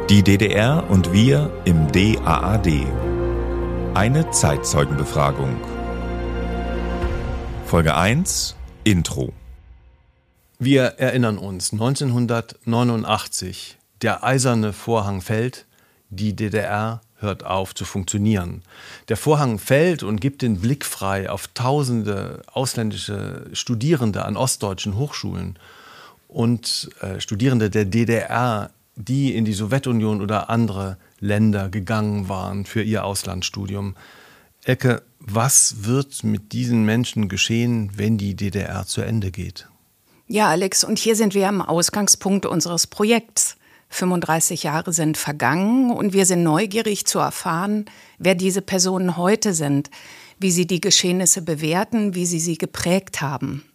Die DDR und wir im DAAD. Eine Zeitzeugenbefragung. Folge 1: Intro. Wir erinnern uns, 1989, der eiserne Vorhang fällt, die DDR hört auf zu funktionieren. Der Vorhang fällt und gibt den Blick frei auf tausende ausländische Studierende an ostdeutschen Hochschulen und Studierende der DDR, die in die Sowjetunion oder andere Länder gegangen waren für ihr Auslandsstudium. Elke, was wird mit diesen Menschen geschehen, wenn die DDR zu Ende geht? Ja, Alex, und hier sind wir am Ausgangspunkt unseres Projekts. 35 Jahre sind vergangen und wir sind neugierig zu erfahren, wer diese Personen heute sind, wie sie die Geschehnisse bewerten, wie sie geprägt haben.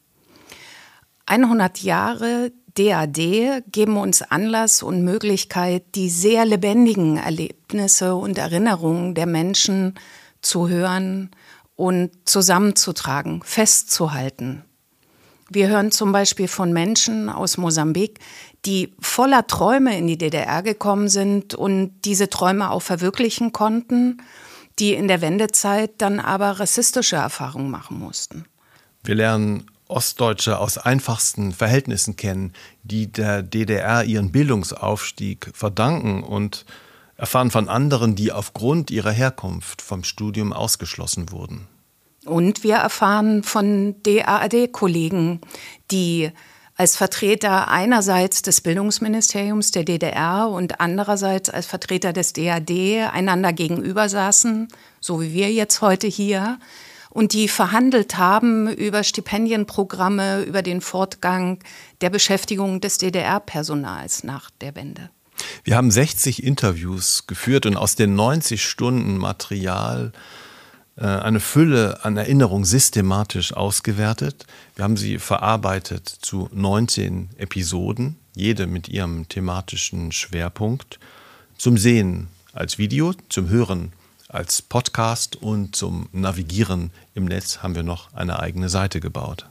100 Jahre DAD geben uns Anlass und Möglichkeit, die sehr lebendigen Erlebnisse und Erinnerungen der Menschen zu hören und zusammenzutragen, festzuhalten. Wir hören zum Beispiel von Menschen aus Mosambik, die voller Träume in die DDR gekommen sind und diese Träume auch verwirklichen konnten, die in der Wendezeit dann aber rassistische Erfahrungen machen mussten. Wir lernen Ostdeutsche aus einfachsten Verhältnissen kennen, die der DDR ihren Bildungsaufstieg verdanken, und erfahren von anderen, die aufgrund ihrer Herkunft vom Studium ausgeschlossen wurden. Und wir erfahren von DAAD-Kollegen, die als Vertreter einerseits des Bildungsministeriums der DDR und andererseits als Vertreter des DAD einander gegenüber saßen, so wie wir jetzt heute hier, und die verhandelt haben über Stipendienprogramme, über den Fortgang der Beschäftigung des DDR-Personals nach der Wende. Wir haben 60 Interviews geführt und aus den 90 Stunden Material eine Fülle an Erinnerungen systematisch ausgewertet. Wir haben sie verarbeitet zu 19 Episoden, jede mit ihrem thematischen Schwerpunkt, zum Sehen als Video, zum Hören als Podcast und zum Navigieren im Netz haben wir noch eine eigene Seite gebaut.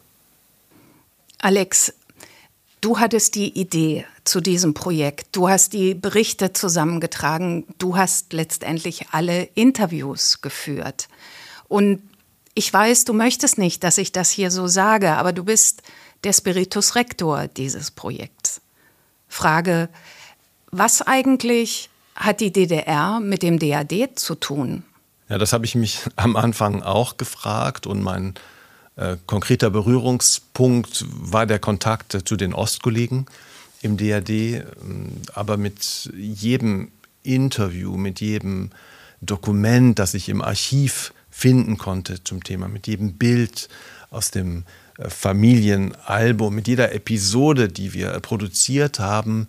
Alex, du hattest die Idee zu diesem Projekt. Du hast die Berichte zusammengetragen. Du hast letztendlich alle Interviews geführt. Und ich weiß, du möchtest nicht, dass ich das hier so sage, aber du bist der Spiritus Rector dieses Projekts. Frage: Was eigentlich hat die DDR mit dem DAD zu tun? Ja, das habe ich mich am Anfang auch gefragt, und mein konkreter Berührungspunkt war der Kontakt zu den Ostkollegen im DAD. Aber mit jedem Interview, mit jedem Dokument, das ich im Archiv finden konnte zum Thema, mit jedem Bild aus dem Familienalbum, mit jeder Episode, die wir produziert haben,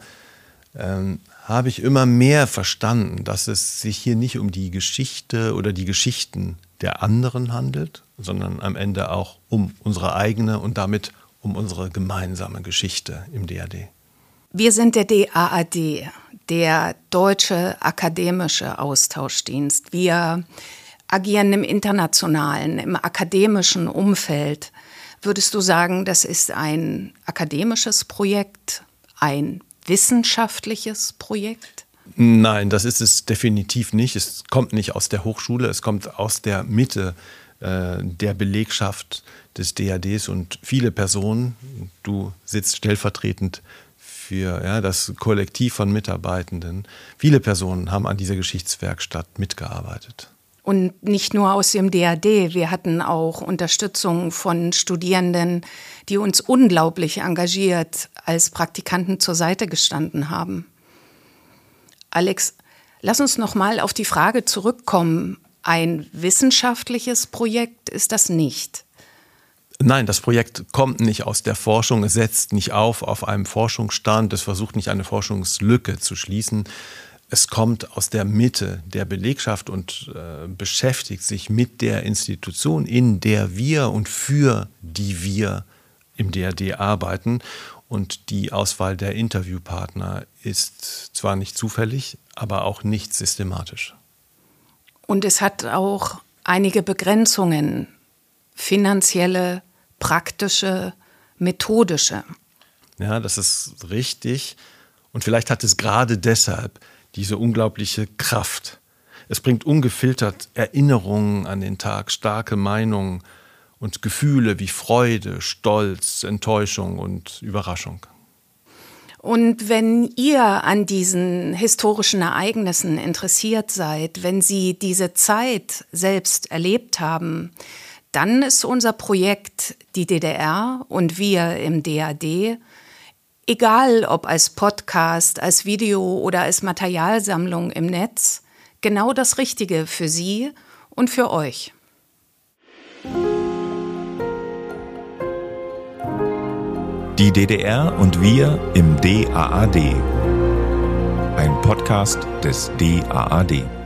habe ich immer mehr verstanden, dass es sich hier nicht um die Geschichte oder die Geschichten der anderen handelt, sondern am Ende auch um unsere eigene und damit um unsere gemeinsame Geschichte im DAD. Wir sind der DAAD, der Deutsche Akademische Austauschdienst. Wir agieren im internationalen, im akademischen Umfeld. Würdest du sagen, das ist ein akademisches Projekt, ein wissenschaftliches Projekt? Nein, das ist es definitiv nicht. Es kommt nicht aus der Hochschule, es kommt aus der Mitte der Belegschaft des DADs, und viele Personen, du sitzt stellvertretend für das Kollektiv von Mitarbeitenden, viele Personen haben an dieser Geschichtswerkstatt mitgearbeitet. Und nicht nur aus dem DAD, wir hatten auch Unterstützung von Studierenden, die uns unglaublich engagiert als Praktikanten zur Seite gestanden haben. Alex, lass uns noch mal auf die Frage zurückkommen. Ein wissenschaftliches Projekt ist das nicht. Nein, das Projekt kommt nicht aus der Forschung, es setzt nicht auf einem Forschungsstand, es versucht nicht eine Forschungslücke zu schließen. Es kommt aus der Mitte der Belegschaft und beschäftigt sich mit der Institution, in der wir und für die wir im DAD arbeiten. Und die Auswahl der Interviewpartner ist zwar nicht zufällig, aber auch nicht systematisch. Und es hat auch einige Begrenzungen, finanzielle, praktische, methodische. Ja, das ist richtig. Und vielleicht hat es gerade deshalb diese unglaubliche Kraft. Es bringt ungefiltert Erinnerungen an den Tag, starke Meinungen und Gefühle wie Freude, Stolz, Enttäuschung und Überraschung. Und wenn ihr an diesen historischen Ereignissen interessiert seid, wenn Sie diese Zeit selbst erlebt haben, dann ist unser Projekt Die DDR und wir im DAD, egal ob als Podcast, als Video oder als Materialsammlung im Netz, genau das Richtige für Sie und für euch. Die DDR und wir im DAAD. Ein Podcast des DAAD.